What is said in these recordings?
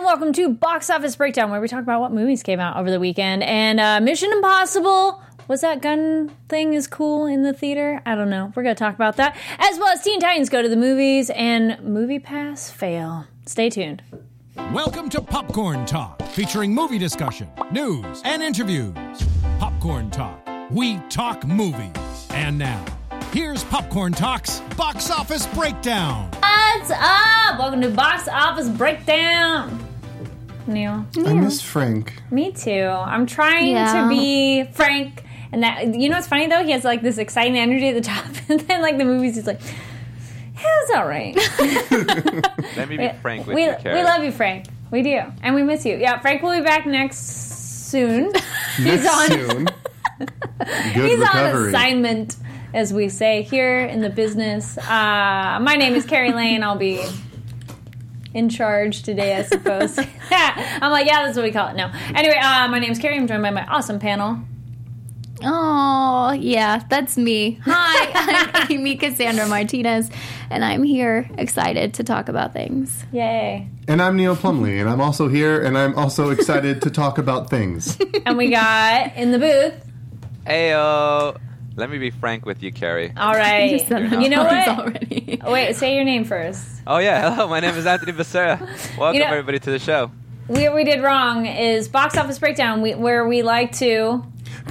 welcome to Box Office Breakdown, where we talk about what movies came out over the weekend. And Mission Impossible, was that gun thing is cool in the theater? I don't know. We're going to talk about that. As well as Teen Titans Go to the Movies and Movie Pass fail. Stay tuned. Welcome to Popcorn Talk, featuring movie discussion, news, and interviews. Popcorn Talk. We talk movies. And now, here's Popcorn Talk's Box Office Breakdown. What's up? Welcome to Box Office Breakdown. Neil. I miss Frank. Me too. I'm trying to be Frank. And that, you know what's funny though? He has like this exciting energy at the top. And then like the movies, he's like, yeah, it's all right. Let me be frank with you, Carrie. We love you, Frank. We do. And we miss you. Yeah, Frank will be back next soon. He's on Good He's recovery. on assignment, as we say here in the business. My name is Carrie Lane. I'll be in charge today, I suppose. I'm like, yeah, that's what we call it. No. Anyway, my name's Carrie. I'm joined by my awesome panel. Oh, yeah, that's me. Hi, I'm Amy Cassandra Martinez, and I'm here excited to talk about things. Yay. And I'm Neil Plumley, and I'm also here, and I'm also excited to talk about things. And we got in the booth. Ayo. Let me be frank with you, Carrie. All right. You know what? Already. Wait, say your name first. Oh, yeah. Hello, my name is Anthony Becerra. Welcome, You know- everybody, to the show. What we did wrong is Box Office Breakdown, where we like to...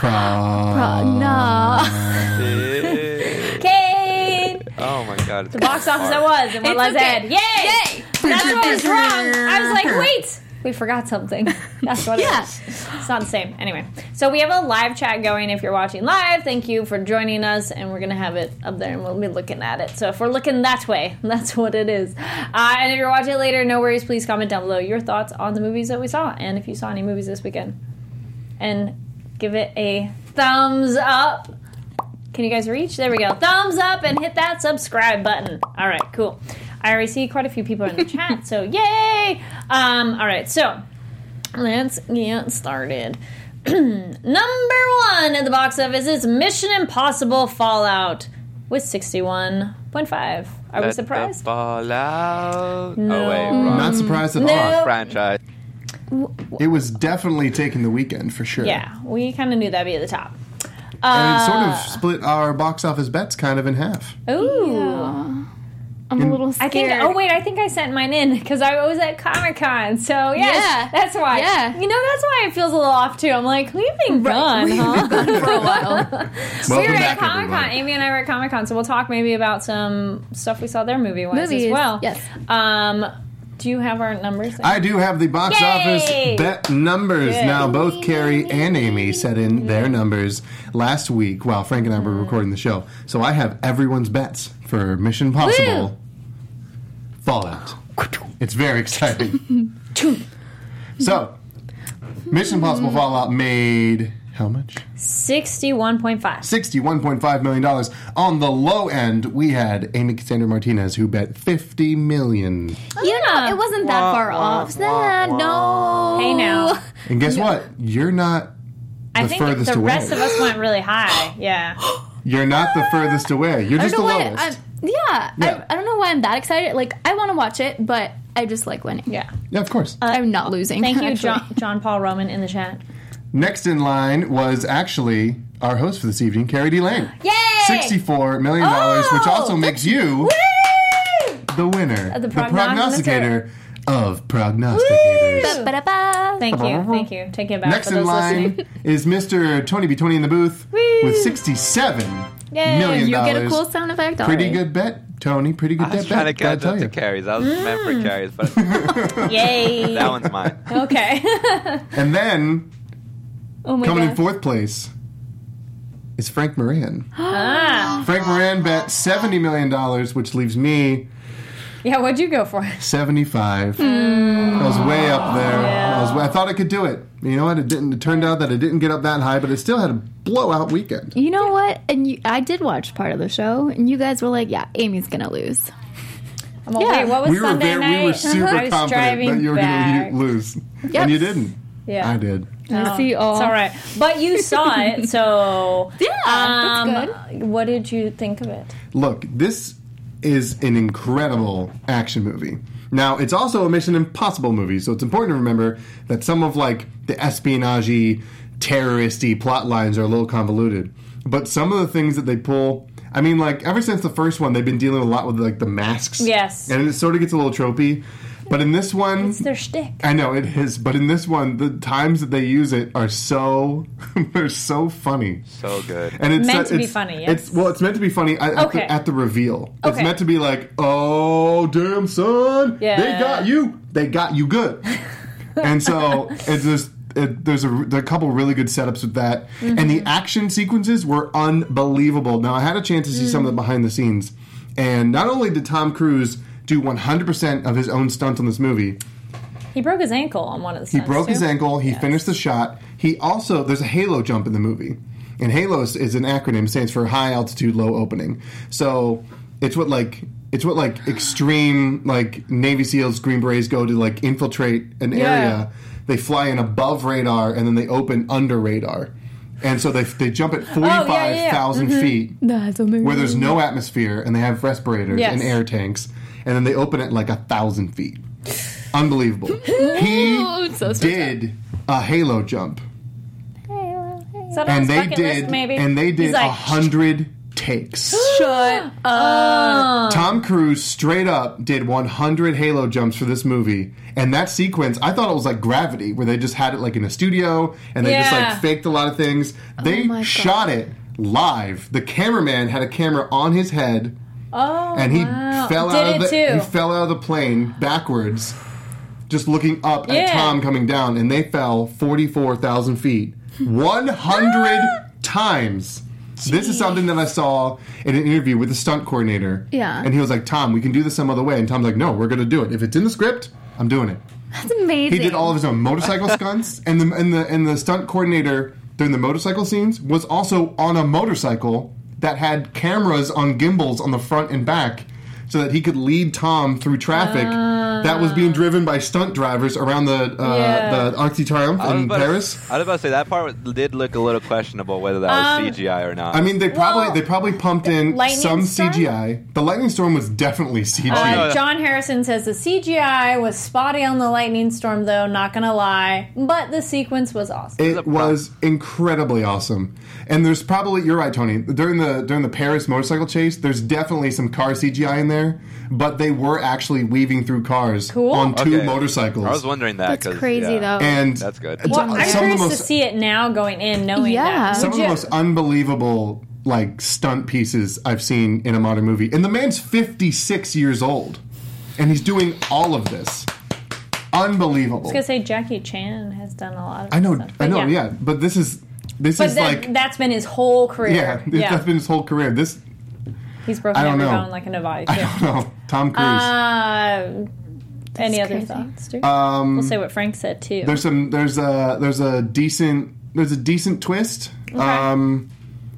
No. Kate! Oh, my God. The box office that was, and what It's lies okay. ahead. Yay! That's what was wrong. I was like, wait, we forgot something. That's what it is. It's not the same. Anyway, so we have a live chat going if you're watching live. Thank you for joining us, and we're going to have it up there, and we'll be looking at it. So if we're looking that way, that's what it is. And if you're watching it later, no worries. Please comment down below your thoughts on the movies that we saw, and if you saw any movies this weekend. And give it a thumbs up. Can you guys reach? There we go. Thumbs up and hit that subscribe button. All right, cool. I already see quite a few people in the chat, so yay! All right, so let's get started. Number one at the box office is Mission Impossible Fallout with 61.5. Are we surprised? Fallout. No. Oh, wait, wrong. Not surprised at No. all. Wrong franchise. It was definitely taking the weekend, for sure. Yeah, we kind of knew that'd be at the top. And it sort of split our box office bets kind of in half. Ooh. I'm a little I scared. think. Oh wait, I think I sent mine in because I was at Comic-Con. So yes, Yeah. that's why. Yeah. You know, that's why it feels a little off too. I'm like, we've been gone, huh? for a while. We Welcome were at back, Comic-Con. everyone. Amy and I were at Comic-Con, so we'll talk maybe about some stuff we saw there movie-wise as Movies, well. yes. Do you have our numbers? I do have the box Yay! office bet numbers. Good. Now, both Carrie and Amy set in their numbers last week while Frank and I were recording the show. So I have everyone's bets for Mission Impossible Fallout. It's very exciting. So, Mission Impossible Fallout made how much? 61.5. $61.5 million. On the low end, we had Amy Cassandra Martinez, who bet $50 million. You know, it wasn't that far off. No. Hey now. And guess what? You're not the I think furthest the away. rest of us went really high. Yeah. You're not the furthest away. You're I just the don't know why. lowest. Yeah. Yeah. I don't know why I'm that excited. Like, I want to watch it, but I just like winning. Yeah. Yeah, of course. I'm not losing. Thank you, actually. John Paul Roman in the chat. Next in line was actually our host for this evening, Carrie D. Lane. Yay! $64 million, which also makes you Woo! the winner. The prognosticator of prognosticators. Ba-da-ba. Thank you. Take it back Next for in those line listening. is Mr. Tony B. Tony in the booth with $67 Yay. million. You get a cool sound effect already. Pretty good bet, Tony. Pretty good I was bet. trying to gotta catch tell up to you. Carrie's. That was meant for Carrie's, but Yay. that one's mine. Okay. And then, Oh my coming in god. fourth place is Frank Moran. Ah. Frank Moran bet $70 million, which leaves me Yeah, what'd you go for? 75. I was way up there. I thought I could do it. You know what? It didn't. It turned out that it didn't get up that high, but it still had a blowout weekend. You know what? And I did watch part of the show, and you guys were like, "Yeah, Amy's gonna lose." I'm like, Yeah. wait, what was We were Sunday night? we were super I was confident driving that you were back. going to lose, Yep. and you didn't. Yeah. I did. No, See, it's all right. But you saw it, so Yeah, that's good. What did you think of it? Look, this is an incredible action movie. Now, it's also a Mission Impossible movie, so it's important to remember that some of, like, the espionage-y, terrorist-y plot lines are a little convoluted. But some of the things that they pull... I mean, like, ever since the first one, they've been dealing a lot with, like, the masks. Yes. And it sort of gets a little tropey. But in this one... It's their shtick. I know, it is. But in this one, the times that they use it are so... they're so funny. So good. And it's meant to be funny, yes. It's meant to be funny at the reveal. It's Okay. meant to be like, oh, damn, son. Yeah. They got you. They got you good. And so it's just... There are a couple really good setups with that. Mm-hmm. And the action sequences were unbelievable. Now, I had a chance to see some of the behind the scenes. And not only did Tom Cruise do 100% of his own stunt on this movie, He broke his ankle on one of the he stunts, broke his too. ankle, he Yes. finished the shot. He also, there's a halo jump in the movie. And halo is an acronym, it stands for high altitude, low opening. So it's what extreme, like, Navy SEALs, Green Berets go to, like, infiltrate an area. They fly in above radar, and then they open under radar. And so they jump at 45,000 feet, That's amazing. where there's no atmosphere, and they have respirators Yes. and air tanks, and then they open it like 1,000 feet. Unbelievable. He so did a halo jump, Is that on and his they bucket list, maybe? did He's like, 100 takes. Shut up. Tom Cruise straight up did 100 halo jumps for this movie, and that sequence, I thought it was like Gravity, where they just had it like in a studio, and they just Yeah. like faked a lot of things. They my God. shot it live. The cameraman had a camera on his head, and he fell Did out of it the too. he fell out of the plane backwards, just looking up at Yeah. Tom coming down, and they fell 44,000 feet, 100 times. This is something that I saw in an interview with the stunt coordinator. Yeah. And he was like, Tom, we can do this some other way. And Tom's like, no, we're going to do it. If it's in the script, I'm doing it. That's amazing. He did all of his own motorcycle stunts, and the stunt coordinator during the motorcycle scenes was also on a motorcycle that had cameras on gimbals on the front and back, so that he could lead Tom through traffic that was being driven by stunt drivers around the Arc de Triomphe in Paris. I was about to say that part did look a little questionable whether that was CGI or not. I mean, they probably pumped in Lightning some Storm? CGI. The Lightning Storm was definitely CGI. John Harrison says the CGI was spotty on the Lightning Storm, though, not gonna lie. But the sequence was awesome. It was incredibly awesome. And there's probably, you're right, Tony, during the Paris motorcycle chase, there's definitely some car CGI in there, but they were actually weaving through cars Cool. on two Okay. motorcycles. I was wondering that. That's 'cause, crazy, yeah. though. And That's good. Well, I'm some of the curious to most see it now going in, knowing Yeah. that. some of Would the you- most unbelievable like stunt pieces I've seen in a modern movie. And the man's 56 years old, and he's doing all of this. Unbelievable. I was gonna say Jackie Chan has done a lot of I know, stuff, but yeah. But this is But like that's been his whole career. that's been his whole career. This He's broken I don't every know. bone like a Navai, I too. don't know. Tom Cruise. Any other crazy. thoughts, dude? We'll say what Frank said, too. There's a decent twist. Okay.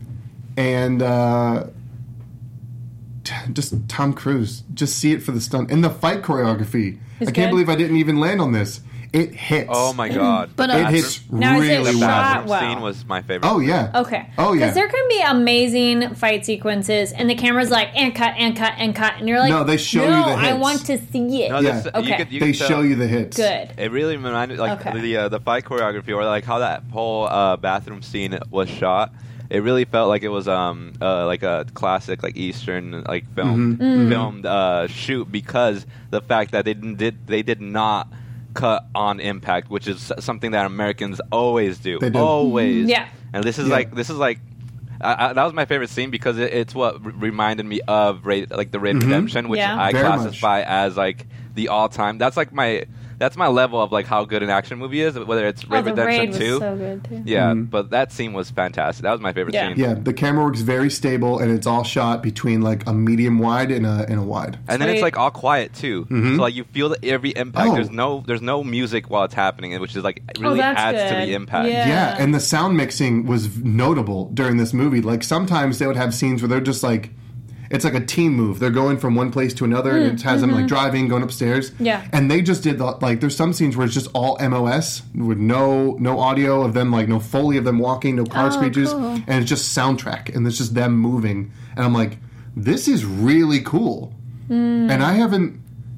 And just Tom Cruise. Just see it for the stunt. And the fight choreography. It's I can't good? believe I didn't even land on this. It hits. Oh my god. But, It hits Now, is it really shot well. Bathroom well? scene was my favorite. Oh, yeah. Okay. Oh, yeah. Because there can be amazing fight sequences, and the camera's like, and cut, and cut, and cut. And you're like, No, they show you no, the I hits. want to see it. No, Yeah. this, Okay. you They could tell- show you the hits. Good. It really reminded like Okay. the fight choreography, or like how that whole bathroom scene was shot. It really felt like it was like a classic like Eastern like filmed shoot, because the fact that they did not cut on impact, which is something that Americans always do. They do. Always. Yeah. And this is Yeah. like that was my favorite scene, because it's what reminded me of the Red Redemption, which Yeah. I Very classify as like the all-time. That's my level of like how good an action movie is, whether it's Red The Redemption Raid was 2. so good, too. Yeah, but that scene was fantastic. That was my favorite Yeah. scene. Yeah, the camera works very stable, and it's all shot between like a medium wide and a wide. And then it's Sweet. like all quiet too, so like you feel that every impact. Oh. There's no music while it's happening, which is like really that's adds to good. the impact. Yeah. Yeah, and the sound mixing was notable during this movie. Like sometimes they would have scenes where they're just like, it's like a team move. They're going from one place to another, and it has them like driving, going upstairs. Yeah. And they just did there's some scenes where it's just all MOS with no audio of them, like no Foley of them walking, no car screeches, cool. and it's just soundtrack, and it's just them moving. And I'm like, this is really cool. And I haven't.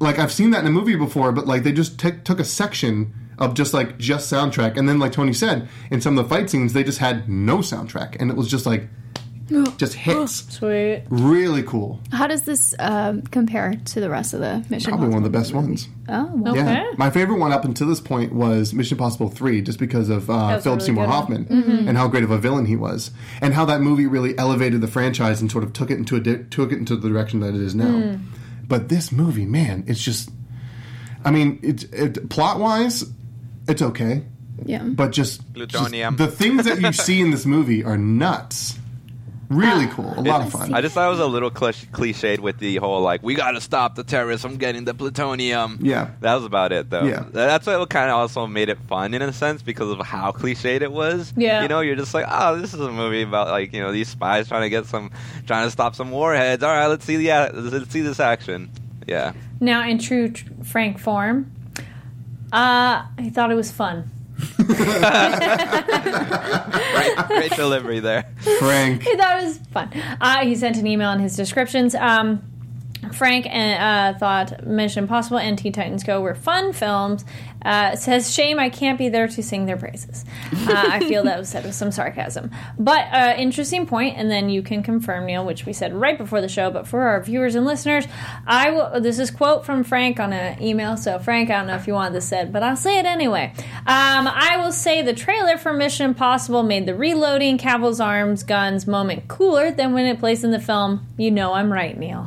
like I've seen that in a movie before, but like they just took a section of just soundtrack, and then like Tony said, in some of the fight scenes they just had no soundtrack, and it was just like just hits. Sweet. Really cool. How does this compare to the rest of the Mission Probably one of the best movies? ones. Oh, well. Okay. Yeah, my favorite one up until this point was Mission Impossible 3, just because of Philip really Seymour good one. Hoffman and how great of a villain he was, and how that movie really elevated the franchise and sort of took it into the direction that it is now. But this movie, man, it's just, I mean, it plot wise, it's okay, Yeah. but just Plutonium. the things that you see in this movie are nuts. Really cool, a lot of fun. I just thought it was a little cliched with the whole, like, we gotta stop the terrorists from getting the plutonium. Yeah. That was about it, though. Yeah. That's what kind of also made it fun, in a sense, because of how cliched it was. Yeah. You know, you're just like, oh, this is a movie about, like, you know, these spies trying to stop some warheads. All right, let's see this action. Yeah. Now, in true Frank form, I thought it was fun. Great delivery there. Frank. I thought it was fun. He sent an email in his descriptions. Frank thought Mission Impossible and Teen Titans Go were fun films. Says, shame I can't be there to sing their praises. I feel that was said with some sarcasm. But interesting point, and then you can confirm, Neil, which we said right before the show, but for our viewers and listeners, this is quote from Frank on an email, so Frank, I don't know if you wanted this said, but I'll say it anyway. I will say the trailer for Mission Impossible made the reloading Cavill's arms, guns moment cooler than when it plays in the film. You know I'm right, Neil.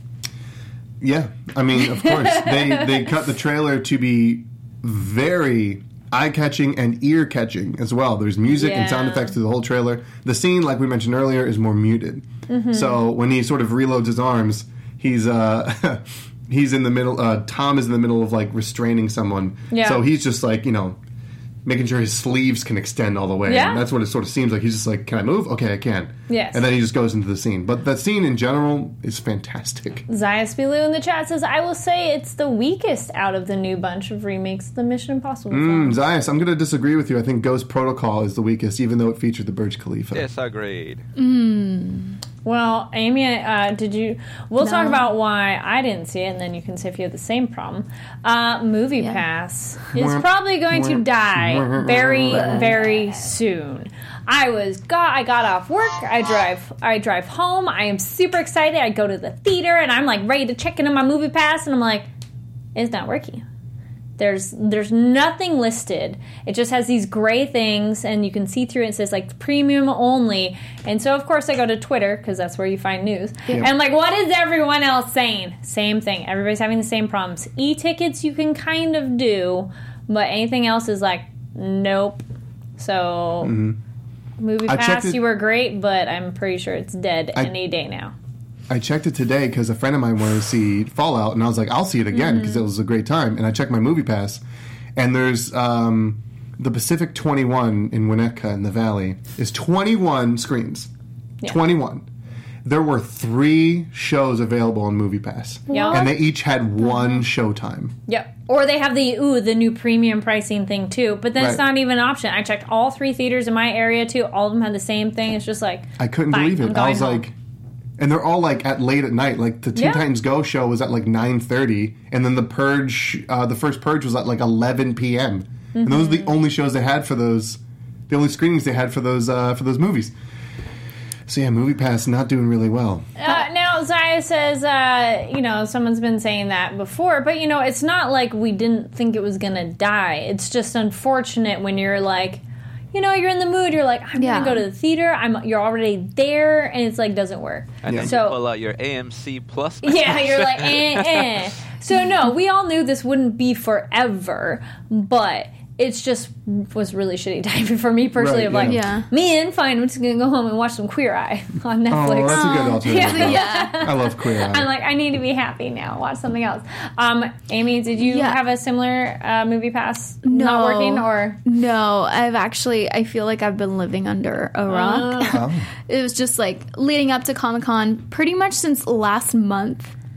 Yeah, I mean, of course. They cut the trailer to be very eye-catching and ear-catching as well. There's music and sound effects through the whole trailer. The scene, like we mentioned earlier, is more muted. Mm-hmm. So when he sort of reloads his arms, he's in the middle, Tom is in the middle of, like, restraining someone. Yeah. So he's just, like, you know, making sure his sleeves can extend all the way. Yeah. And that's what it sort of seems like. He's just like, can I move? Okay, I can. Yes. And then he just goes into the scene. But that scene in general is fantastic. Zayas Bilou in the chat says, I will say it's the weakest out of the new bunch of remakes of the Mission Impossible films. Zayas, I'm going to disagree with you. I think Ghost Protocol is the weakest, even though it featured the Burj Khalifa. Disagreed. Well, Amy, we'll talk about why I didn't see it, and then you can say if you have the same problem. Movie Pass is probably going to die very, very soon. I got off work, I drive home, I am super excited, I go to the theater, and I'm like ready to check into my Movie Pass, and I'm like, it's not working. There's nothing listed. It just has these gray things, and you can see through it. It says, like, premium only. And so, of course, I go to Twitter, because that's where you find news. Yep. And I'm like, what is everyone else saying? Same thing. Everybody's having the same problems. E-tickets you can kind of do, but anything else is like, nope. So, Movie Pass, you were great, but I'm pretty sure it's dead any day now. I checked it today because a friend of mine wanted to see Fallout, and I was like, I'll see it again because it was a great time. And I checked my Movie Pass, and there's the Pacific 21 in Winnetka in the Valley is 21 screens. Yeah. 21. There were 3 shows available on Movie Pass. Yeah. And they each had one showtime. Yep. Or they have the new premium pricing thing, too. But then it's not even an option. I checked all 3 theaters in my area, too. All of them had the same thing. It's just like, I couldn't believe it. I was home. Like... And they're all, like, at late at night. Like, the Teen Titans Go show was at, like, 9:30. And then the Purge, the first Purge was at, like, 11 p.m. And those are the only shows they had for those... The only screenings they had for those movies. So, yeah, Movie Pass not doing really well. Now, Zaya says, someone's been saying that before. But, it's not like we didn't think it was going to die. It's just unfortunate when you're, like... you're in the mood. You're like, I'm going to go to the theater. You're already there, and it's like doesn't work. And then you pull out your AMC Plus. Yeah, you're like, So no, we all knew this wouldn't be forever, but it's just was really shitty timing for me personally. Fine, I'm just gonna go home and watch some Queer Eye on Netflix. Oh, that's a good alternative. Yeah. I love Queer Eye. I'm like, I need to be happy now. Watch something else. Amy, did you have a similar Movie Pass not working or? No, I feel like I've been living under a rock. It was just like leading up to Comic-Con pretty much since last month.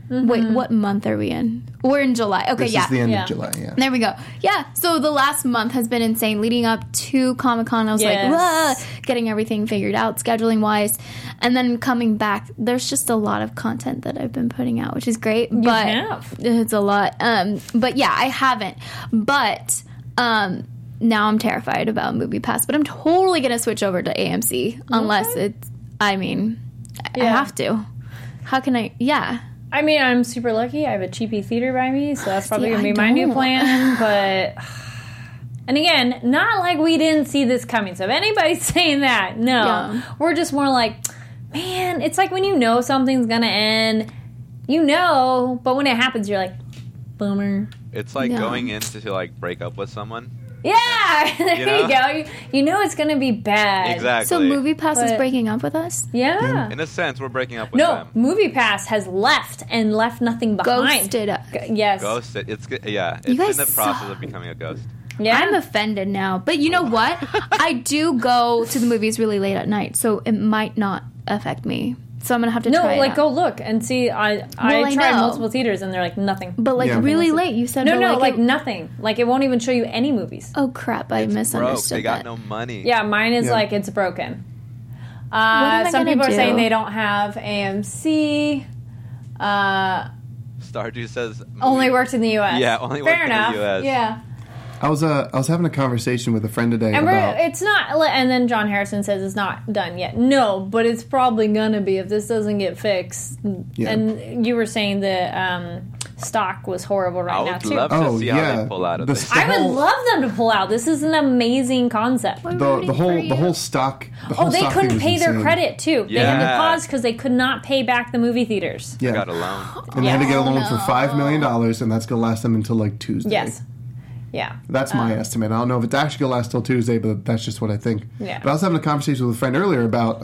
Wait, what month are we in? We're in July. Okay, This yeah. is the end Yeah. of July, yeah. There we go. Yeah, so the last month has been insane. Leading up to Comic-Con, I was Yes. like, whoa, getting everything figured out, scheduling-wise. And then coming back, there's just a lot of content that I've been putting out, which is great. But have. it's a lot. But yeah, I haven't. But now I'm terrified about MoviePass. But I'm totally going to switch over to AMC unless it's, I mean, I Yeah. have to. How can I? Yeah. I mean, I'm super lucky. I have a cheapy theater by me, so that's probably See, going to I be my new don't. plan. But, and again, not like we didn't see this coming. So if anybody's saying that, no. Yeah. We're just more like, man, it's like when you know something's going to end, you know, but when it happens, you're like, bummer. It's like Yeah. going in to like break up with someone. Yeah, there you, know? go. You know it's going to be bad. Exactly. So MoviePass is But- breaking up with us? Yeah. In a sense, we're breaking up with No, them. MoviePass has left and left nothing behind. Ghosted us. Yes. Ghosted. It's it's You guys in the process suck. of becoming a ghost. Yeah. I'm offended now. But you know what? I do go to the movies really late at night, so it might not affect me. So I'm going to have to No, try it like out. go look and see. I I tried know. multiple theaters and they're like nothing. But like Yeah. really late, you said. No, but, no, like it- nothing. Like it won't even show you any movies. oh crap! I Broke. misunderstood They got that. no money. Yeah, mine is Yeah. like it's broken. am I Some gonna people are do? saying they don't have AMC. Stardew says Only worked in the U.S. Yeah, only Fair worked in the enough. US. Yeah, I was having a conversation with a friend today and about... it's not. And then John Harrison says it's not done yet. No, but it's probably gonna be if this doesn't get fixed. Yeah. And you were saying the stock was horrible right I now would too. love to Oh, see how yeah. they pull out of The this. st- I would whole- love them to pull out. This is an amazing concept. We're the rooting for the whole you. stock. The Oh, whole they stock thing couldn't was pay their insane. credit too. They had to Yeah. pause because they could not pay back the movie theaters. Yeah, Got a loan. and they had to get a Oh, loan for no. $5 million, and that's going to last them until like Tuesday. Yes. Yeah. That's my estimate. I don't know if it's actually going to last till Tuesday, but that's just what I think. Yeah. But I was having a conversation with a friend earlier about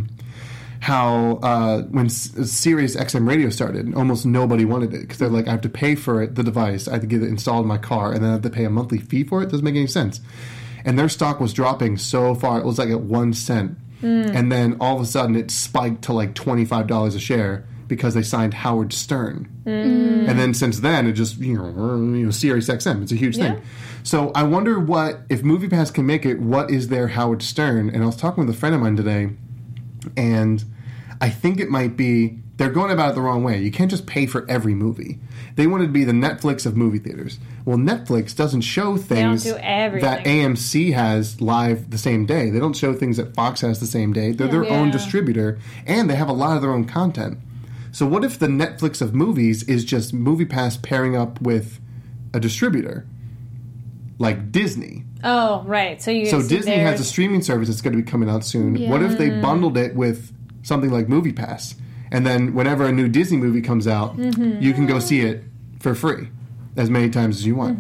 how when Sirius XM radio started, almost nobody wanted it because they're like, I have to pay for it, the device, I have to get it installed in my car, and then I have to pay a monthly fee for it. Doesn't make any sense. And their stock was dropping so far; it was like at 1 cent, and then all of a sudden it spiked to like $25 a share because they signed Howard Stern. And then since then, it just Sirius XM. It's a huge thing. So I wonder what if MoviePass can make it. What is their Howard Stern? And I was talking with a friend of mine today, and I think it might be they're going about it the wrong way. You can't just pay for every movie. They want it to be the Netflix of movie theaters. Well, Netflix doesn't show things do everything. that AMC has live the same day. They don't show things that Fox has the same day. They're their own Yeah. distributor, and they have a lot of their own content. So what if the Netflix of movies is just MoviePass pairing up with a distributor like Disney? Oh, right. So you. So see Disney has a theirs. streaming service that's going to be coming out soon. What if they bundled it with something like MoviePass, and then whenever a new Disney movie comes out, you can go see it for free as many times as you want?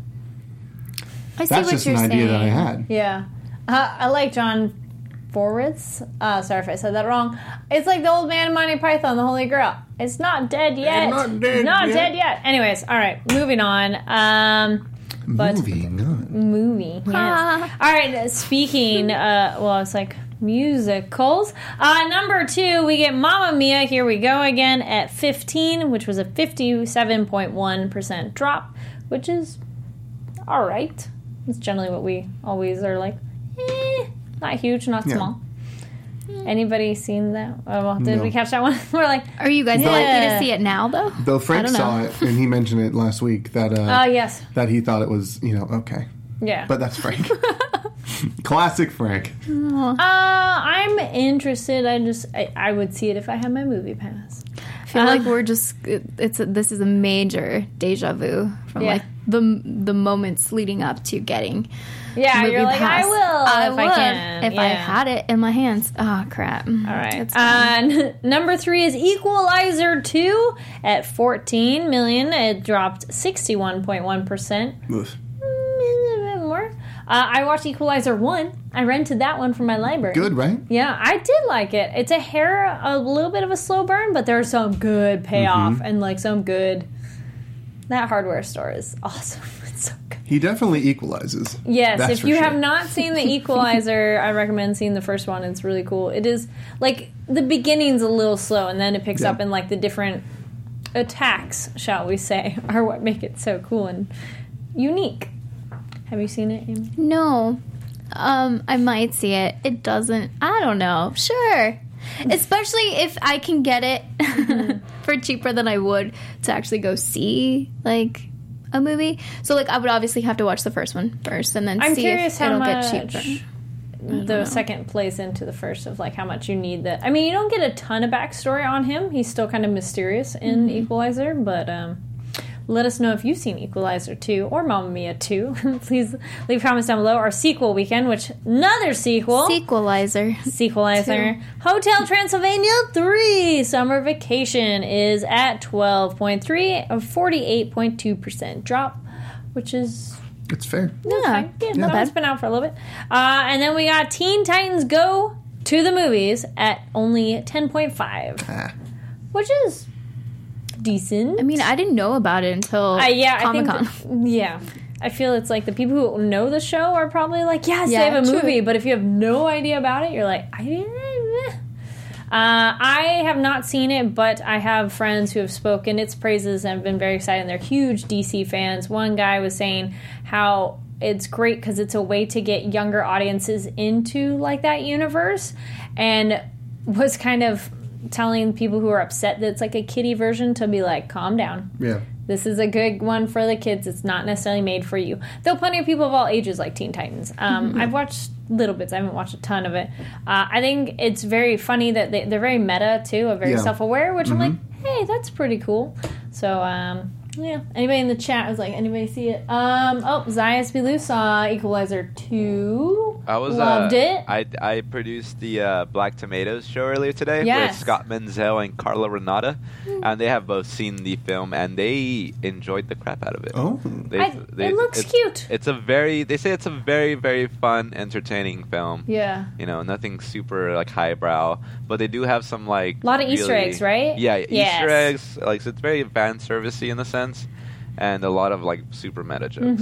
I see That's what just you're an idea saying. that I had. Yeah. I like John Forwitz. Sorry if I said that wrong. It's like the old man in Monty Python, the Holy Grail. It's not dead yet. not dead Not yet. dead yet. Anyways, all right. Moving on. But Moving on. movie. Yes. All right. Speaking. Well, it's like musicals. Number 2, we get Mamma Mia. Here we go again at 15, which was a 57.1% drop, which is all right. It's generally what we always are like. Not huge, not Yeah. small. Anybody seen that? Oh, well, did No. we catch that one? We're like, Are you guys likely to see it now, though? Though Frank I don't saw know. it, and he mentioned it last week that yes. that he thought it was okay, Yeah. but that's Frank. Classic Frank. I'm interested. I would see it if I had my movie pass. I feel like we're just this is a major deja vu from Yeah. like the moments leading up to getting Yeah, you're like, MoviePass. I will I if would I can. if I Yeah. had it in my hands. Oh crap! All right. It's fine. Number 3 is Equalizer 2 at 14 million. It dropped 61.1%. Oof. A bit more. I watched Equalizer 1. I rented that one from my library. Good, right? Yeah, I did like it. It's a little bit of a slow burn, but there's some good payoff and like some good. That hardware store is awesome. It's so good. He definitely equalizes. Yes, That's if for you sure. have not seen the Equalizer, I recommend seeing the first one. It's really cool. It is like the beginning's a little slow, and then it picks Yeah. up in like the different attacks, shall we say, are what make it so cool and unique. Have you seen it, Amy? No. I might see it. It doesn't. I don't know. Sure. Especially if I can get it for cheaper than I would to actually go see, like, a movie. So, like, I would obviously have to watch the first one first and then I'm see curious if how it'll much get cheaper. The second plays into the first of, like, how much you need that. I mean, you don't get a ton of backstory on him. He's still kind of mysterious in Equalizer, but let us know if you've seen Equalizer 2 or Mamma Mia 2. Please leave comments down below. Our sequel weekend, which another sequel. Sequelizer. Hotel Transylvania 3 Summer Vacation is at 12.3, a 48.2% drop, which is... It's fair. Yeah, not bad. It's been out for a little bit. And then we got Teen Titans Go to the movies at only 10.5, which is decent. I mean, I didn't know about it until Comic-Con. Yeah. I feel it's like the people who know the show are probably like, yes, they have a movie. But if you have no idea about it, you're like, I have not seen it, but I have friends who have spoken its praises and have been very excited. And they're huge DC fans. One guy was saying how it's great because it's a way to get younger audiences into, like, that universe, and was kind of telling people who are upset that it's like a kiddie version to be like, calm down. Yeah. This is a good one for the kids. It's not necessarily made for you. Though plenty of people of all ages like Teen Titans. I've watched little bits. I haven't watched a ton of it. I think it's very funny that they're very meta, too, very self-aware, which I'm like, hey, that's pretty cool. So, yeah. Anybody in the chat was like, anybody see it? Zayas Bilou saw Equalizer 2. I loved it. I produced the Black Tomatoes show earlier today with Scott Menzel and Carla Renata, and they have both seen the film and they enjoyed the crap out of it. Oh, it looks cute. They say it's a very, very fun, entertaining film. Yeah, you know, nothing super like highbrow, but they do have some like a lot of Easter eggs, right? Yeah, Easter eggs. Like, so it's very fan servicey in the sense, and a lot of like super meta jokes.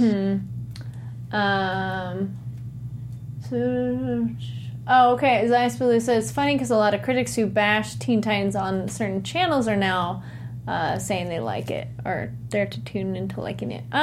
Okay. Zayas Bilou says it's funny because a lot of critics who bash Teen Titans on certain channels are now saying they like it or they're to tune into liking it.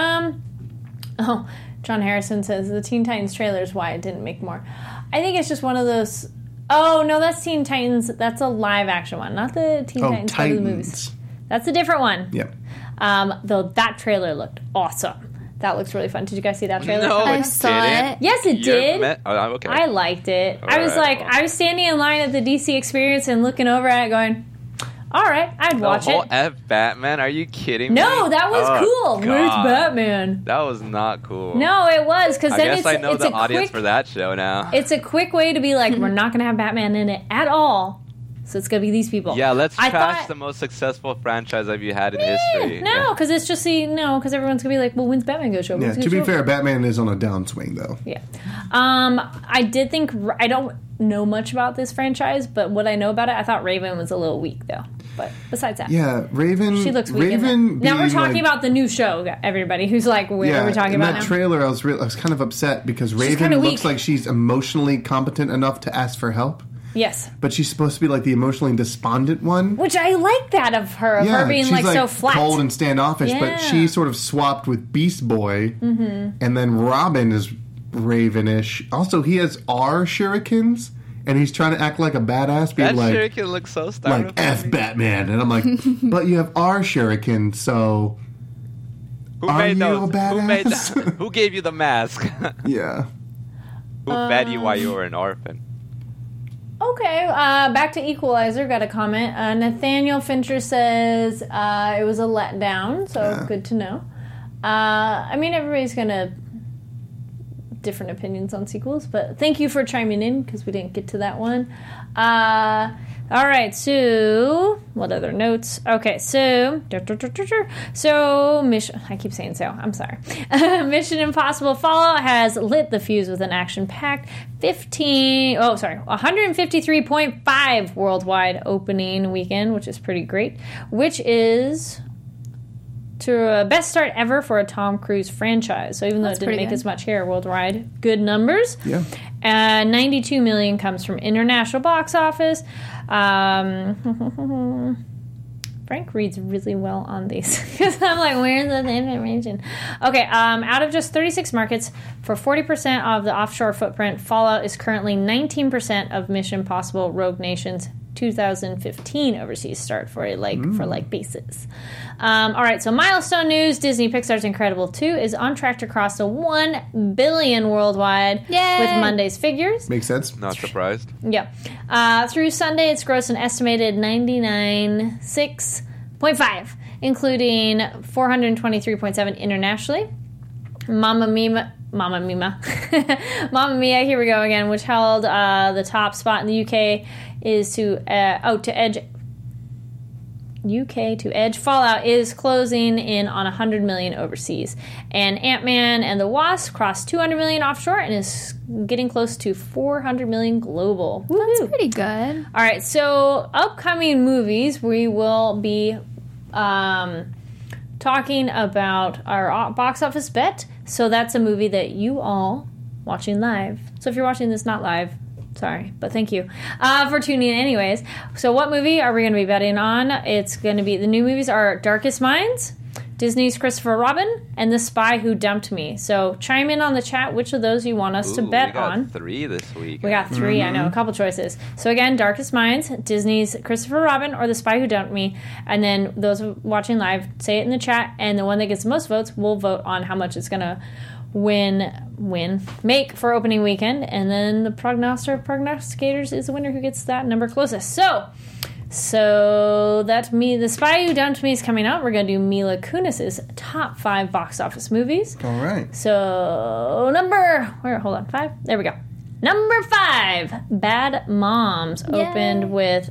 John Harrison says the Teen Titans trailer is why it didn't make more. I think it's just one of those. Oh no, that's Teen Titans. That's a live action one, not the Teen Titans Go to the movies. That's a different one. Yep. Though that trailer looked awesome. That looks really fun. Did you guys see that trailer? No, I saw it. Yes, it did. Okay. I liked it. I was standing in line at the DC Experience and looking over at it going, all right, I'd watch it. F Batman? Are you kidding me? No, that was cool. God. Where's Batman? That was not cool. No, it was. Because then I guess I know the audience for that show now. It's a quick way to be like, we're not going to have Batman in it at all. So it's going to be these people. Yeah, let's trash the most successful franchise that you had in history. No, because it's just, because everyone's going to be like, well, when's Batman going to show up? Yeah, to be fair, Batman is on a downswing, though. Yeah. I did think, I don't know much about this franchise, but what I know about it, I thought Raven was a little weak, though. But besides that. Yeah, Raven. She looks weak. Now we're talking about the new show, everybody, who's like, what are we talking about now? In that trailer, I was kind of upset because Raven looks like she's emotionally competent enough to ask for help. Yes. But she's supposed to be like the emotionally despondent one. Which I like that of her, her being she's like so flat. Cold and standoffish, but she sort of swapped with Beast Boy, and then Robin is Ravenish. Also, he has R shurikens, and he's trying to act like a badass. That shuriken looks so stylish. Like, F Batman. And I'm like, but you have R shurikens, so... Who made those? Who gave you the mask? Yeah. Who fed you while you were an orphan? Okay, back to Equalizer. Got a comment. Nathaniel Fincher says it was a letdown, so good to know. I mean, everybody's gonna different opinions on sequels, but thank you for chiming in because we didn't get to that one. All right, so what other notes? Okay, so Mission. I keep saying so. I'm sorry. Mission Impossible Fallout has lit the fuse with an action-packed 153.5 worldwide opening weekend, which is pretty great. Which is to best start ever for a Tom Cruise franchise. So even though it didn't make as much here worldwide, good numbers. Yeah. 92 million comes from international box office. Frank reads really well on these because I'm like, where's the information? Okay, out of just 36 markets for 40% of the offshore footprint, Fallout is currently 19% of Mission Impossible Rogue Nation's 2015 overseas start for bases. All right, so milestone news: Disney Pixar's Incredible 2 is on track to cross the 1 billion worldwide. Yay! With Monday's figures. Makes sense. Not surprised. Yeah. Through Sunday, it's grossed an estimated 99.6, including 423.7 internationally. Mamma Mia, here we go again, which held the top spot in the UK, is to edge Fallout is closing in on 100 million overseas, and Ant-Man and the Wasp crossed 200 million offshore and is getting close to 400 million global. That's Woo-hoo. pretty good. All right, so upcoming movies, we will be talking about our box office bet. So that's a movie that you all watching live. So if you're watching this not live, sorry, but thank you for tuning in anyways. So what movie are we going to be betting on? It's going to be, the new movies are Darkest Minds, Disney's Christopher Robin, and The Spy Who Dumped Me. So chime in on the chat which of those you want us to bet we got on. 3 this week. We got 3, I know, a couple choices. So again, Darkest Minds, Disney's Christopher Robin, or The Spy Who Dumped Me. And then those watching live, say it in the chat, and the one that gets the most votes will vote on how much it's going to make for opening weekend. And then the prognosticators is the winner who gets that number closest. So that's me. The Spy Who Dumped Me is coming out. We're going to do Mila Kunis's top 5 box office movies. All right. So hold on, 5? There we go. Number 5, Bad Moms, opened with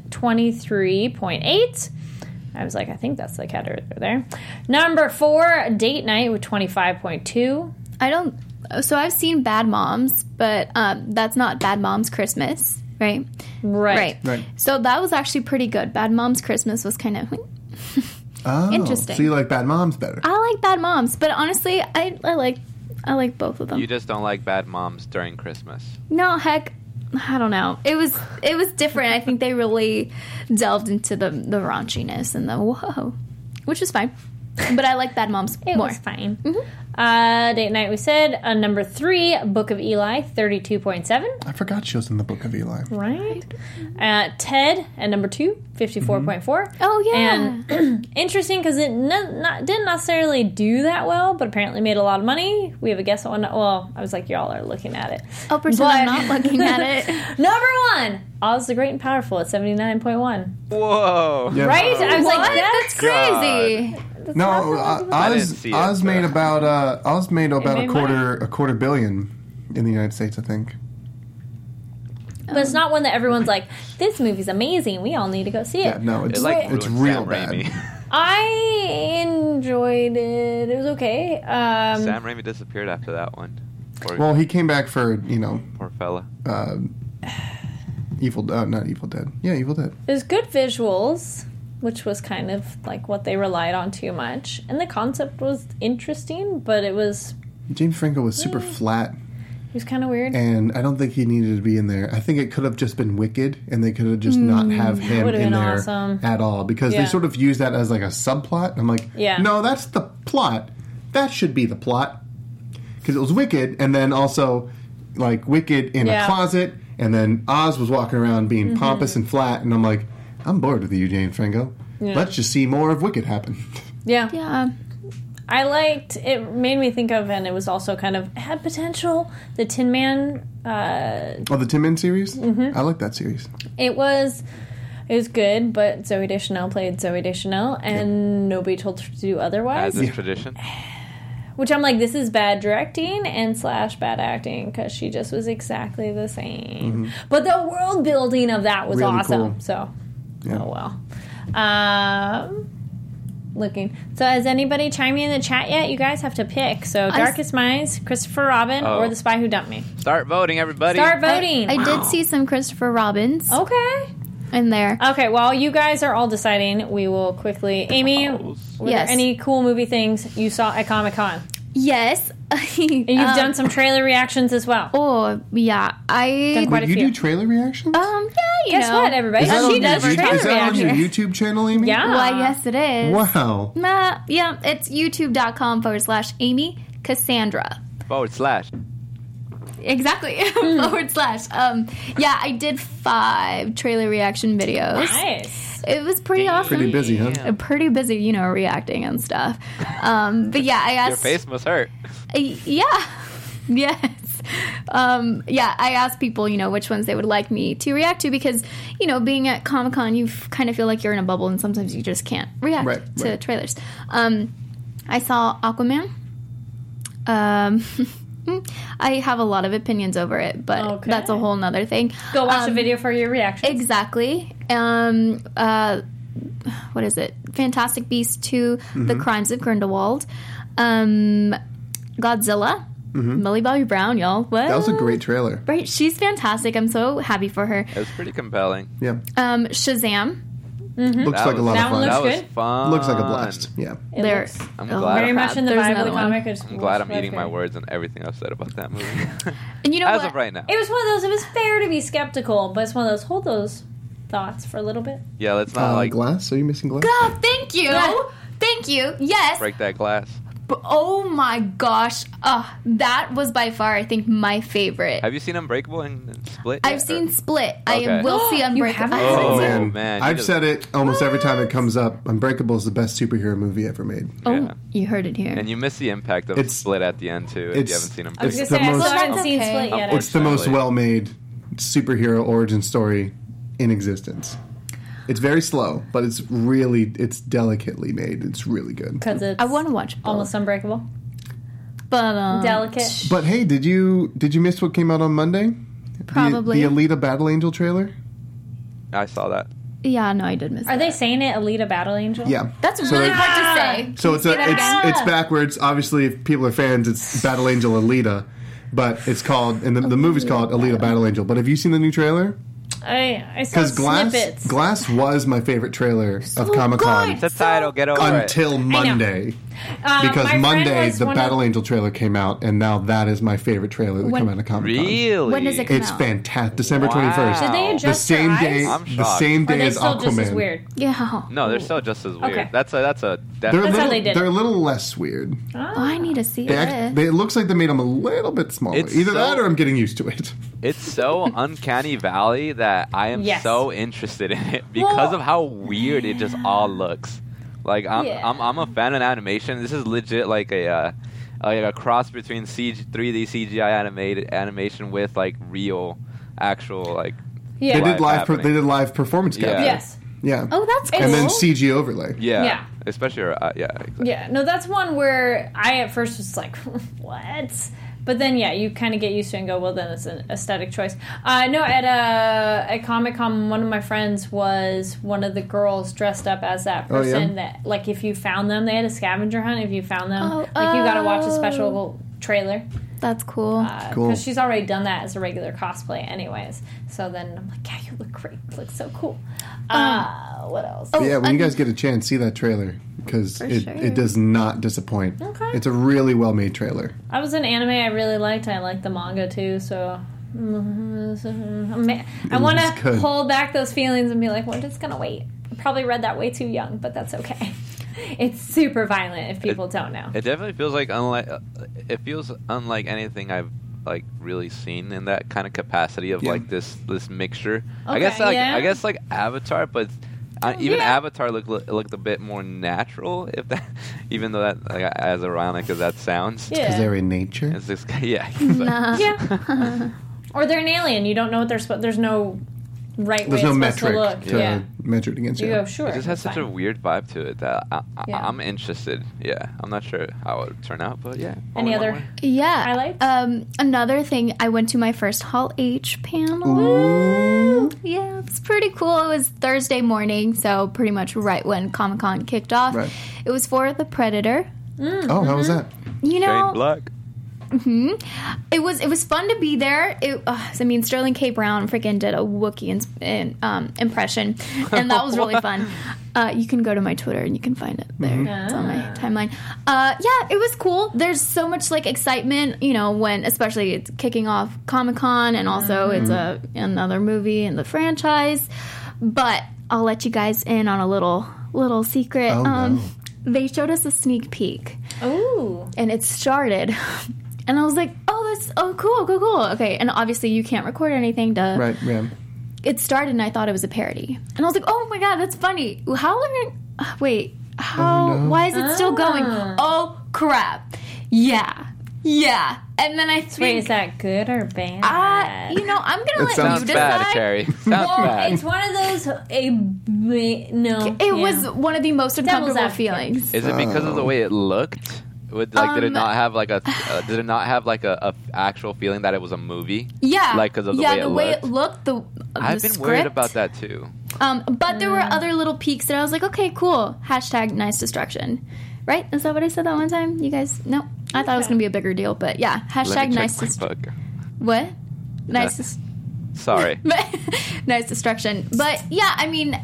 23.8. I was like, I think that's the category there. Number 4, Date Night with 25.2. So I've seen Bad Moms, but that's not Bad Moms Christmas, right? Right. So that was actually pretty good. Bad Moms Christmas was kind of interesting. So you like Bad Moms better? I like Bad Moms, but honestly, I like both of them. You just don't like Bad Moms during Christmas. No, heck, I don't know. It was different. I think they really delved into the raunchiness and the whoa, which was fine. But I like Bad Moms more. It was fine. Date Night, we said. Number 3, Book of Eli, 32.7. I forgot she was in the Book of Eli. Right. Ted at number 2, 54.4. Oh, yeah. And interesting because it didn't necessarily do that well, but apparently made a lot of money. We have a guess on. Well, I was like, y'all are looking at it. Oh, pretend I'm not looking at it. Number 1, Oz the Great and Powerful at 79.1. Whoa. Yeah. Right? I was What? like, That's crazy. No, I didn't see it, Oz made but- about Oz made about made a quarter billion in the United States, I think. But it's not one that everyone's like, this movie's amazing. We all need to go see it. Yeah, no, It like it's ruined real Sam bad. Raimi. I enjoyed it. It was okay. Sam Raimi disappeared after that one. Well, he came back for Poor fella. not Evil Dead. Yeah, Evil Dead. There's good visuals, which was kind of like what they relied on too much. And the concept was interesting, but it was... James Franco was super flat, He was kind of weird. and I don't think he needed to be in there. I think it could have just been Wicked, and they could have just not have him would've in been there awesome. at all, because Yeah. they sort of use that as like a subplot. I'm like, Yeah. no, that's the plot. That should be the plot. Because it was Wicked, and then also like Wicked in Yeah. a closet, and then Oz was walking around being pompous and flat, and I'm like, I'm bored with you, James Franco. Yeah. Let's just see more of Wicked happen. Yeah. Yeah. I liked... It made me think of, and it was also kind of... had potential. The Tin Man... Oh, the Tin Man series? I like that series. It was good, but Zooey Deschanel played Zooey Deschanel, and nobody told her to do otherwise. As is tradition. Which I'm like, this is bad directing and / bad acting, because she just was exactly the same. But the world building of that was Really awesome. cool. So, Yeah. oh well. Looking. So has anybody chimed in the chat yet? You guys have to pick. So Darkest Minds, Christopher Robin, Oh. or The Spy Who Dumped Me. Start voting, everybody. Start voting. I did see some Christopher Robins Okay. in there. Okay, while you guys are all deciding, we will quickly... Amy, were Yes. there any cool movie things you saw at Comic-Con? Yes. And you've done some trailer reactions as well. Oh, yeah. Done quite Wait, a you few. do trailer reactions? Guess what, everybody? Is that, on She your, does YouTube, trailer is that on your reactions. YouTube channel, Amy? Yeah. Why, yes, it is. Wow. Yeah, it's youtube.com/Amy Cassandra. / Exactly. / Yeah, I did 5 trailer reaction videos. Nice. It was pretty awesome. Pretty busy, huh? Pretty busy, reacting and stuff. But yeah, I asked. Your face must hurt. Yeah. Yes. Yeah, I asked people, which ones they would like me to react to because, being at Comic-Con, you kind of feel like you're in a bubble and sometimes you just can't react to trailers. I saw Aquaman. I have a lot of opinions over it, but that's a whole nother thing. Go watch the video for your reaction. Exactly. What is it? Fantastic Beasts 2, The Crimes of Grindelwald. Godzilla. Millie Bobby Brown, y'all. What? That was a great trailer. Right? She's fantastic. I'm so happy for her. It was pretty compelling. Yeah. Shazam. Looks like a lot That of one fun. looks That was good. fun. Looks like a blast. Yeah. It There- looks I'm Oh, glad. very much in the There's vibe of another the one. comic. I'm glad I'm eating my words. words on everything I've said about that movie. And you know As what? of right now. It was one of those. It was fair to be skeptical, but it's one of those. Hold those thoughts for a little bit. Yeah, let's not like Glass? Are you missing Glass? Oh, thank you. Yeah. Thank you. Yes. break that glass. But, oh my gosh. That was by far, I think, my favorite. Have you seen Unbreakable and Split? I've yet, seen or- Split. Okay. I will see Unbreakable. haven't? I haven't Oh, seen- man. I've said it almost every time it comes up. Unbreakable is the best superhero movie ever made. Oh, Yeah. you heard it here. And you miss the impact of It's- Split at the end, too, if it's- you haven't seen I was It's gonna say the I most- still haven't That's seen okay. Split yet. It's the most Actually. well-made superhero origin story in existence. It's very slow, but it's delicately made. It's really good. because it's I want to watch both. almost unbreakable, But delicate. But hey, did you miss what came out on Monday? Probably. The Alita Battle Angel trailer. I saw that. Yeah, no, I did miss Are that. they saying it Alita Battle Angel? Yeah, That's So really they- hard to say. So it's again? it's backwards. Obviously, if people are fans, it's Battle Angel Alita, but it's called and the movie's called Alita Battle Angel. But have you seen the new trailer? I saw Because snippets. Glass was my favorite trailer of Comic Con It's a title, get over it. until Monday. Because my friend Monday was the one Battle of- Angel trailer came out, and now that is my favorite trailer that When- came out of Comic Con. Really? When does it come It's out? fantastic. December Wow. 21st. Did they The adjust same their day. eyes? I'm The shocked. same Or day are they as still just as Aquaman. weird? Yeah. No, they're still just as weird. Okay. That's a They're a That's how little. they did They're it. a little less weird. Oh, I need to see It it. looks like they made them a little bit smaller. It's Either so- that or I'm getting used to it. It's so uncanny valley that I am Yes. so interested in it because Well- of how weird it just all looks. Like Yeah. I'm a fan of animation. This is legit like a cross between 3D CGI animation with like real actual like Yeah. They did live. happening. They did live performance Yeah. capture. Yes. Yeah. Oh, that's cool. And then Cool. CG overlay. yeah, Yeah. especially exactly. Yeah, no, that's one where I at first was like, what? But then, yeah, you kind of get used to it and go, well, then it's an aesthetic choice. No, at Comic-Con, one of my friends was one of the girls dressed up as that Oh, yeah? person that, like, if you found them, they had a scavenger hunt. If you found them, Oh, you got to watch a special trailer. That's cool. Because Cool. she's already done that as a regular cosplay anyways. So then I'm like, yeah, you look great. You look so cool. What else? Oh, Yeah, when you guys get a chance, see that trailer because it sure. does not disappoint. Okay. It's a really well made trailer. I was an anime I really liked. I liked the manga too, so I want was to good. hold back those feelings and be like, we're just gonna wait. I probably read that way too young, but that's okay. It's super violent if people don't know. It definitely feels like unlike anything I've like really seen in that kind of capacity of Yeah. like this mixture. I Okay, guess yeah. I guess like Avatar, but even Yeah. Avatar looked a bit more natural. If that, even though that like as ironic as that sounds, Because Yeah. they're in nature. it's just yeah. Yeah. Or they're an alien. You don't know what they're supposed. There's no right There's way no it's metric supposed to to look. Yeah. measure it against You you. go, sure. It just has that's such a fine. weird vibe to it that Yeah. I'm interested. Yeah, I'm not sure how it would turn out, but yeah. Any only one other? way. Yeah. Highlights? Another thing, I went to my first Hall H panel. Ooh. Yeah, it's pretty cool. It was Thursday morning, so pretty much right when Comic Con kicked off. Right. It was for The Predator. Oh, how was that? You know, Shane Black. it was fun to be there. I mean, Sterling K. Brown freaking did a Wookiee impression, and that was really fun. You can go to my Twitter and you can find it there. It's on my timeline. Yeah, it was cool. There's so much like excitement, when especially it's kicking off Comic-Con and also it's another movie in the franchise. But I'll let you guys in on a little secret. Oh, no. They showed us a sneak peek. Ooh. And it started. And I was like, cool. Okay, and obviously you can't record anything. Duh. Right, yeah. It started and I thought it was a parody. And I was like, oh my god, that's funny. How long... Wait, how... Oh, no. Why is it still going? Oh, crap. Yeah. And then I think... Wait, is that good or bad? I'm going to let you sounds decide. Bad, Carrie. Sounds bad. It's one of those... It was one of the most uncomfortable advocate. feelings. Is it because of the way it looked? Did it not have like a? Did it not have like a actual feeling that it was a movie? Yeah. Like because of the way it looked. The I've been script. worried about that too. But there were other little peaks that I was like, okay, cool. # nice destruction. Right? Is that what I said that one time? You guys? No. I thought it was going to be a bigger deal, but yeah. # Let me nice check my destruction. book. What? Nice. Sorry. Nice destruction. But yeah, I mean,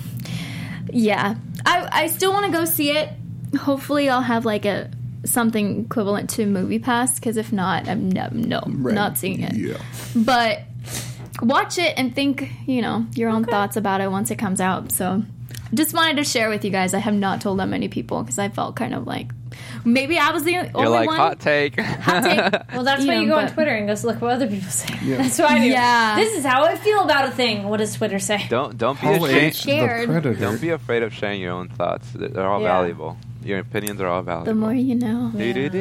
I still want to go see it. Hopefully, I'll have like something equivalent to Movie Pass, because if not, I'm not seeing it. Yeah. But watch it and think, your own thoughts about it once it comes out. So just wanted to share with you guys. I have not told that many people because I felt kind of like maybe I was the only You're like, one. hot take. Well, that's why you go on Twitter and go look what other people say. Yeah. That's what I do. Yeah. This is how I feel about a thing. What does Twitter say? Don't be Always ashamed. Scared. the predator. Don't be afraid of sharing your own thoughts. They're all Yeah. valuable. Your opinions are all valuable. The more you know.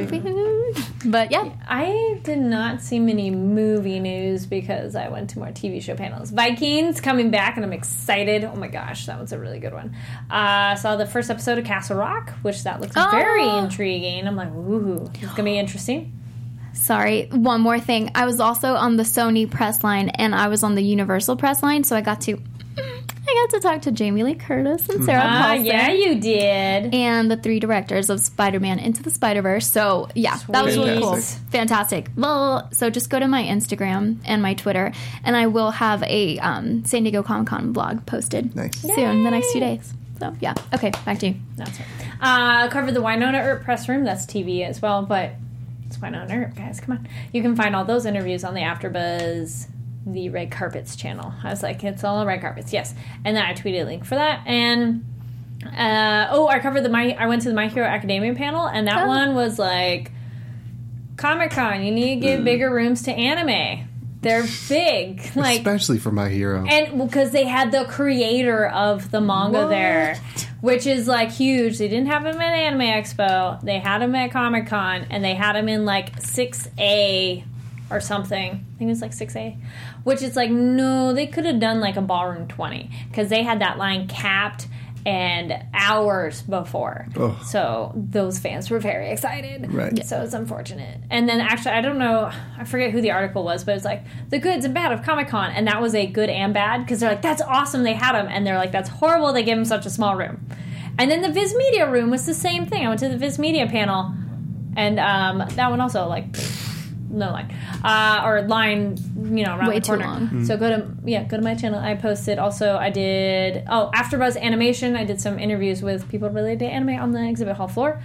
But yeah. I did not see many movie news because I went to more TV show panels. Vikings coming back, and I'm excited. Oh my gosh, that was a really good one. Saw the first episode of Castle Rock, which that looks very intriguing. I'm like, ooh, it's gonna be interesting. Sorry, one more thing. I was also on the Sony press line and I was on the Universal press line, so I got to talk to Jamie Lee Curtis and Sarah Paulson. Yeah, you did. And the 3 directors of Spider-Man Into the Spider-Verse. So, yeah, that was really cool. Fantastic. Well, so just go to my Instagram and my Twitter, and I will have a San Diego Comic-Con vlog posted soon, the next few days. So, yeah. Okay, back to you. That's right. Covered the Winona Earp press room. That's TV as well, but it's Winona Earp, guys. Come on. You can find all those interviews on the AfterBuzz the Red Carpets channel. I was like, it's all red carpets, yes. And then I tweeted a link for that. And I covered I went to the My Hero Academia panel, and that one was like, Comic-Con, you need to give bigger rooms to anime. They're big, like, especially for My Hero. and because they had the creator of the manga there, which is like huge. They didn't have him at Anime Expo. They had him at Comic-Con, and they had him in like 6A or something. I think it was like 6A, which is like, no, they could have done like a Ballroom 20 because they had that line capped and hours before. Ugh. So those fans were very excited. Right. So it's unfortunate. And then actually, I don't know, I forget who the article was, but it's like the goods and bad of Comic-Con, and that was a good and bad because they're like, that's awesome they had him, and they're like, that's horrible they gave him such a small room. And then the Viz Media room was the same thing. I went to the Viz Media panel, and that one also like no line or line, around Way the corner. too long. So go to my channel. I posted also. I did AfterBuzz Animation. I did some interviews with people related to anime on the exhibit hall floor.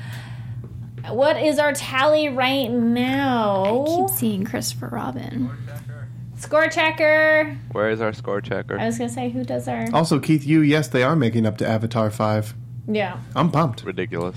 What is our tally right now? I keep seeing Christopher Robin. Score checker. Where is our score checker? I was gonna say, who does our? Also, Keith, yes, they are making up to Avatar 5. Yeah. I'm pumped. Ridiculous.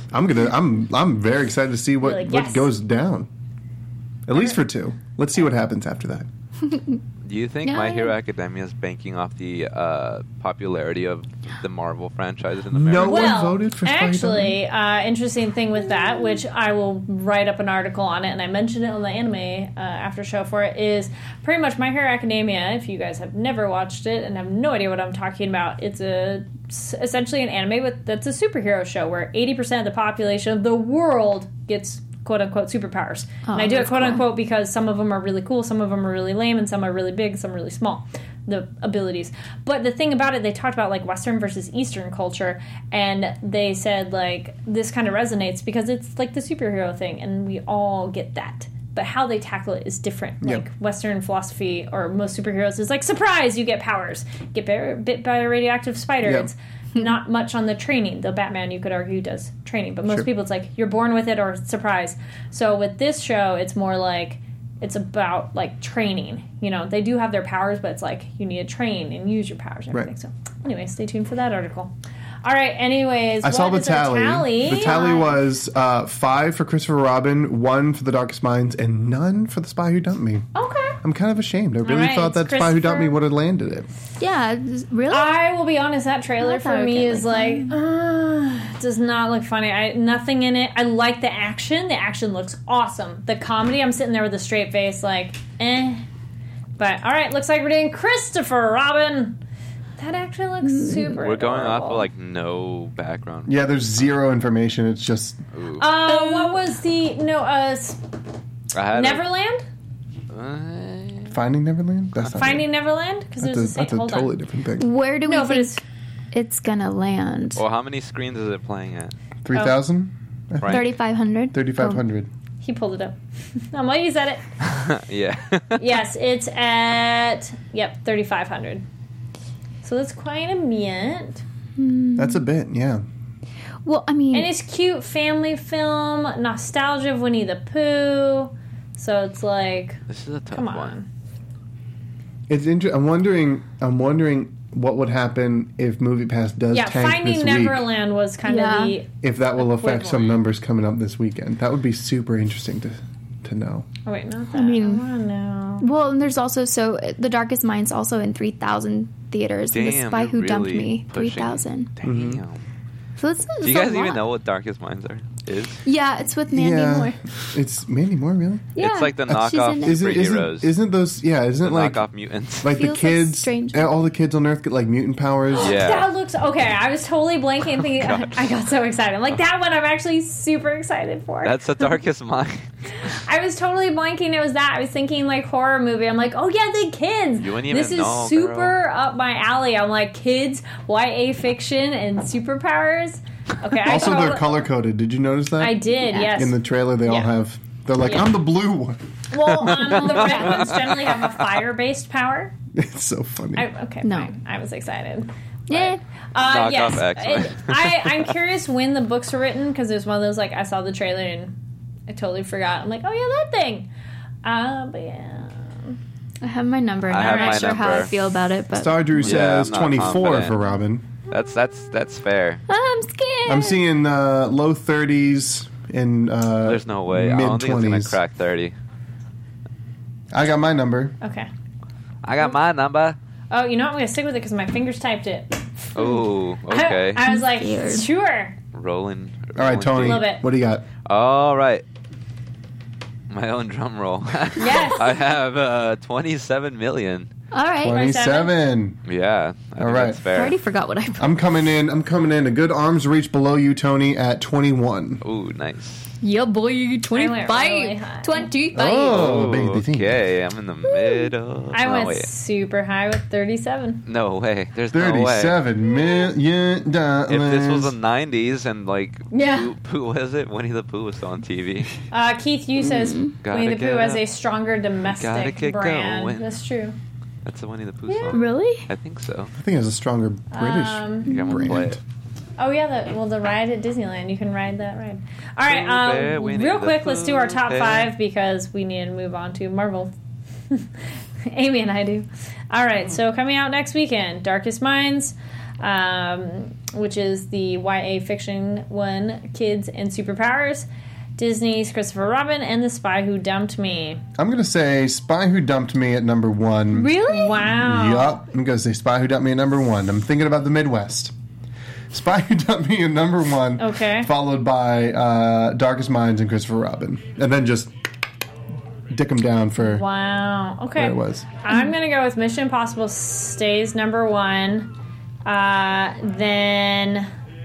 I'm very excited to see what, You're like, yes. what goes down. At least for 2. Let's see what happens after that. Do you think My Hero Academia is banking off the popularity of the Marvel franchises in America? No one voted for Spider-Man? Actually, interesting thing with that, which I will write up an article on it, and I mentioned it on the anime after show for it, is pretty much My Hero Academia. If you guys have never watched it and have no idea what I'm talking about, it's essentially an anime that's a superhero show where 80% of the population of the world gets quote-unquote superpowers. And I do it quote-unquote because some of them are really cool, some of them are really lame, and some are really big, some are really small, the abilities. But the thing about it, they talked about, like, Western versus Eastern culture, and they said, like, this kind of resonates because it's, like, the superhero thing, and we all get that. But how they tackle it is different. Yep. Like, Western philosophy, or most superheroes, is like, surprise, you get powers. Get bit by a radioactive spider. Yep. It's not much on the training. The Batman, you could argue, does training, but most people, it's like you're born with it or surprise. So with this show, it's more like it's about like training. You know, they do have their powers, but it's like you need to train and use your powers and everything. So anyway, stay tuned for that article. All right, anyways, I saw the tally. The tally was 5 for Christopher Robin, 1 for The Darkest Minds, and none for The Spy Who Dumped Me. Okay. I'm kind of ashamed. I really thought that Spy Who Dumped Me would have landed it. Yeah, really? I will be honest, that trailer for me is like, does not look funny. Nothing in it. I like the action. The action looks awesome. The comedy, I'm sitting there with a straight face like, But, all right, looks like we're doing Christopher Robin. That actually looks super We're going adorable. off of, like, no background. Yeah, there's zero information. It's just... what was the... No, Neverland? Finding Neverland? That's not Finding Neverland? Because there's that's a totally different thing. Where do we but think it's gonna land? Well, how many screens is it playing at? 3,000? Right. 3,500? 3,500. He pulled it up. I'm like, you said it. Yeah. Yes, it's at, 3,500. So that's quite a mint. That's a bit, yeah. Well, I mean... And it's cute family film, nostalgia of Winnie the Pooh. So it's like, This is a tough come one. on. It's I'm wondering what would happen if MoviePass does tank Finding this Neverland week. was kind of the... If that will affect some equivalent. numbers coming up this weekend. That would be super interesting to know. Oh, wait, not that. I mean... I want to know. Well, and there's also... So, The Darkest Mind's also in 3,000 theaters. Damn, and The Spy Who you're Dumped really Me, pushing. 3,000. Damn. So it's Do you guys even know what Darkest Minds is? Yeah, it's with Mandy Moore. It's Mandy Moore, really? Yeah. It's like the She's knockoff in it. superheroes. Isn't those... Yeah, isn't it like... knockoff mutants. Like the Feels like kids... Stranger. all the kids on Earth get like mutant powers. Yeah. That looks... Okay, I was totally blanking and thinking... I got so excited. I'm like, that one I'm actually super excited for. That's the Darkest Mind. I was totally blanking. It was that. I was thinking like horror movie. I'm like, oh yeah, the kids. You wouldn't even This is know, super girl. up my alley. I'm like, kids, YA fiction, and superpowers. Okay. Also, they're color coded. Did you notice that? I did. Yes. In the trailer, they all Yeah. have... They're like, Yeah. I'm the blue one. Well, the red ones generally have a fire-based power. It's so funny. Fine. I was excited. Yeah. Knockoff Yes. X-Men. I'm curious when the books were written because there's one of those like I saw the trailer and I totally forgot. I'm like, oh yeah, that thing. But yeah. I have my number. And I I'm have not my sure how I number. feel about it, but Star Drew Yeah, says I'm not 24 confident. for Robin. That's fair. I'm scared. I'm seeing low 30s and There's no way. I don't think it's gonna mid-20s. crack 30. I got my number. Okay. I got my number. Oh, you know what? I'm gonna stick with it because my fingers typed it. Oh, okay. I was like, Scared. sure. Rolling. All right, Tony. Love it. What do you got? All right. My own drum roll. Yes. I have 27 million. All right. 27. Yeah. I think right. that's I fair. already forgot what I put. I'm coming in a good arm's reach below you, Tony, at 21. Ooh, nice. Yeah, boy, I went 25. really high. 25. Oh, baby. Okay, I'm in the middle. I Oh, went wait. super high with 37. No way. There's no way. $37 million. If this was the 90s and like Yeah. who was it? Winnie the Pooh was still on TV. Keith Yu says Gotta Winnie the get Pooh has up. a stronger Gotta domestic get brand. going. That's true. That's a Winnie the Pooh song. Really? I think so. I think it has a stronger British You gotta play brand. it. Oh yeah, the ride at Disneyland. You can ride that ride. All Pooh Bear, right, Winnie real the quick, let's do our Pooh top Bear. 5 because we need to move on to Marvel. Amy and I do. All right, so coming out next weekend, Darkest Minds, which is the YA fiction one, kids and superpowers. Disney's Christopher Robin and The Spy Who Dumped Me. I'm going to say Spy Who Dumped Me at number 1. Really? Wow. Yup. I'm going to say Spy Who Dumped Me at number 1. I'm thinking about the Midwest. Spy Who Dumped Me at number 1. Okay. Followed by Darkest Minds and Christopher Robin. And then just dick them down for Wow. Okay. where it was. I'm going to go with Mission Impossible stays number 1. Then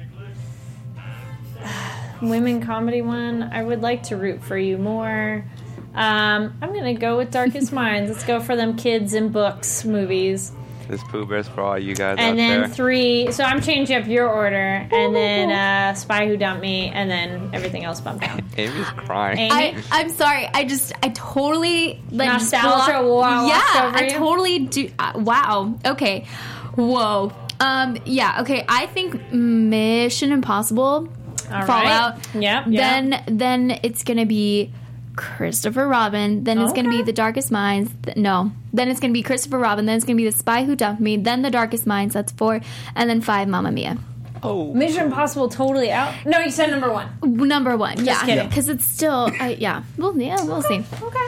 women comedy one. I would like to root for you more. I'm going to go with Darkest Minds. Let's go for them kids and books movies. This Pooh Bear's for all you guys And out then there. 3. So I'm changing up your order. And then Spy Who Dumped Me. And then everything else bumped down. Amy's crying. Amy? I'm sorry. I totally like Nostalgia washed Yeah, over I you? totally do. Wow. Okay. Whoa. Yeah. Okay. I think Mission Impossible, All Fallout. right. Yep. Then it's gonna be Christopher Robin. Then it's gonna be The Darkest Minds. No. Then it's gonna be Christopher Robin. Then it's gonna be The Spy Who Dumped Me. Then The Darkest Minds. That's 4. And then 5. Mamma Mia. Oh, Mission Impossible totally out. No, you said number 1. Number 1. Just kidding. Because it's still. Yeah. We'll see. Okay.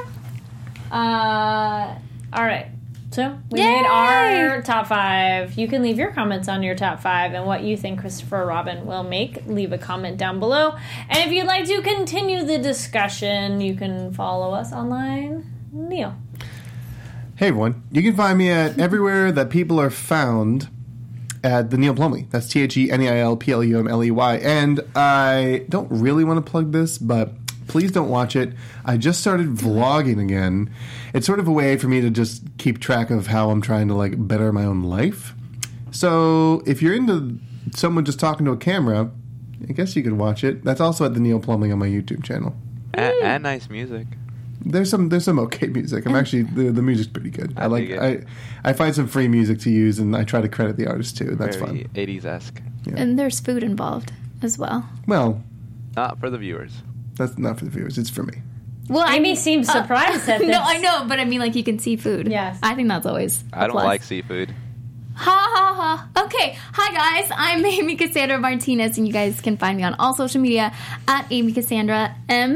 All right. So we Yay! made our top 5. You can leave your comments on your top 5 and what you think Christopher Robin will make. Leave a comment down below. And if you'd like to continue the discussion, you can follow us online. Neil. Hey everyone, you can find me at everywhere that people are found at the Neil Plumley. That's TheNeilPlumley. And I don't really want to plug this, but please don't watch it. I just started vlogging again. It's sort of a way for me to just keep track of how I'm trying to like better my own life. So if you're into someone just talking to a camera, I guess you could watch it. That's also at the Neil Plumley on my YouTube channel. and nice music. There's some okay music. I'm actually the music's pretty good. I find some free music to use, and I try to credit the artist too. That's Very fun. 80s-esque. Yeah. And there's food involved as well. Well, Not for the viewers. that's not for the viewers. It's for me. Well, Amy seems surprised at this. No, I know, but I mean, like, you can see food. Yes. I think that's always a I don't plus. like seafood. Ha ha ha. Okay. Hi, guys. I'm Amy Cassandra Martinez, and you guys can find me on all social media at Amy Cassandra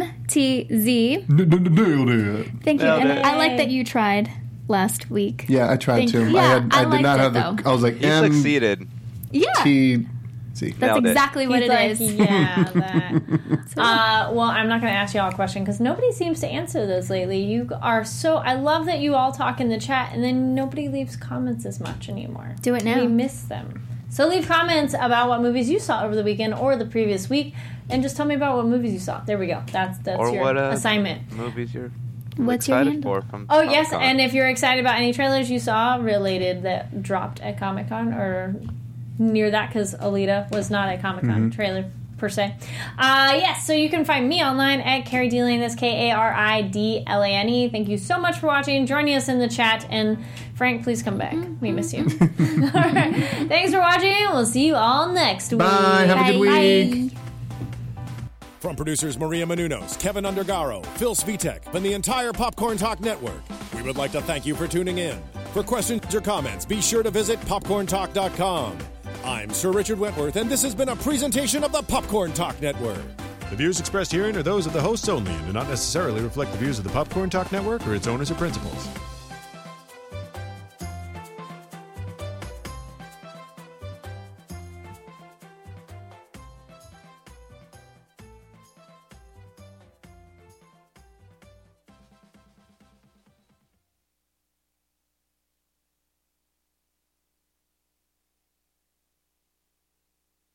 MTZ. Nailed it. Thank you. Nailed And it. I like that you tried last week. Yeah, I tried Thank to. you. Yeah, I I did not liked have it, the. though. I was like, He succeeded. Yeah. MTZ. That's Nailed it. exactly what He's it like, is. yeah, that. Well, I'm not going to ask you all a question because nobody seems to answer those lately. You are so. I love that you all talk in the chat, and then nobody leaves comments as much anymore. Do it now. We miss them. So leave comments about what movies you saw over the weekend or the previous week, and just tell me about what movies you saw. There we go. That's Or your what assignment. movies you're What's your excited handle? for from Oh, yes, Comic-Con. and if you're excited about any trailers you saw related that dropped at Comic-Con or near that, because Alita was not a Comic-Con trailer per se. Yes, so you can find me online at Carrie D. Lane. That's KARIDLANE. Thank you so much for watching, joining us in the chat, and Frank, please come back. We miss you. All right. Thanks for watching. We'll see you all next week. Bye. Have a good week. From producers Maria Menounos, Kevin Undergaro, Phil Svitek, and the entire Popcorn Talk Network, we would like to thank you for tuning in. For questions or comments, be sure to visit popcorntalk.com. I'm Sir Richard Wentworth, and this has been a presentation of the Popcorn Talk Network. The views expressed herein are those of the hosts only and do not necessarily reflect the views of the Popcorn Talk Network or its owners or principals.